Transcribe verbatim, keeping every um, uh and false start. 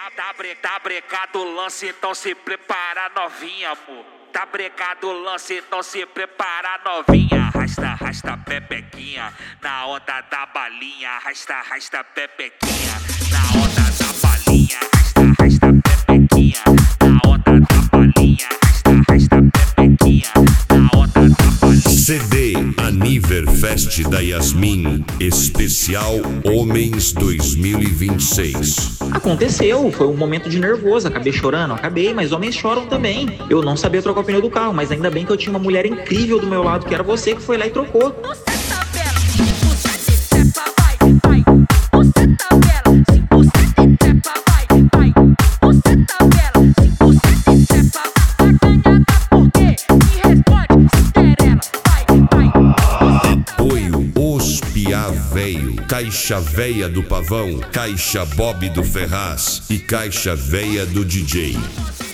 Tá, bre, tá brecado o lance, então se prepara novinha, amor. Tá brecado o lance, então se prepara novinha. Arrasta, arrasta pepequinha, na onda da balinha. Arrasta, arrasta pepequinha, na onda da balinha. Arrasta, arrasta pepequinha, na onda da balinha. Arrasta, arrasta pepequinha, na onda da balinha. C D Aniverfest da Yasmin, especial Homens dois mil e vinte e seis. Aconteceu, foi um momento de nervoso, acabei chorando, acabei, mas homens choram também. Eu não sabia trocar o pneu do carro, mas ainda bem que eu tinha uma mulher incrível do meu lado, que era você, que foi lá e trocou. Você tá bela, você de trepa, vai, vai. Você tá bela, você de trepa, vai, vai. Você tá bela, você de trepa, acanhada por quê? Me responde, Cinderela, vai, vai. Apoio Os Piá Véio, Caixa Véia do Pavão, Caixa Bob do Ferraz e Caixa Véia do D J.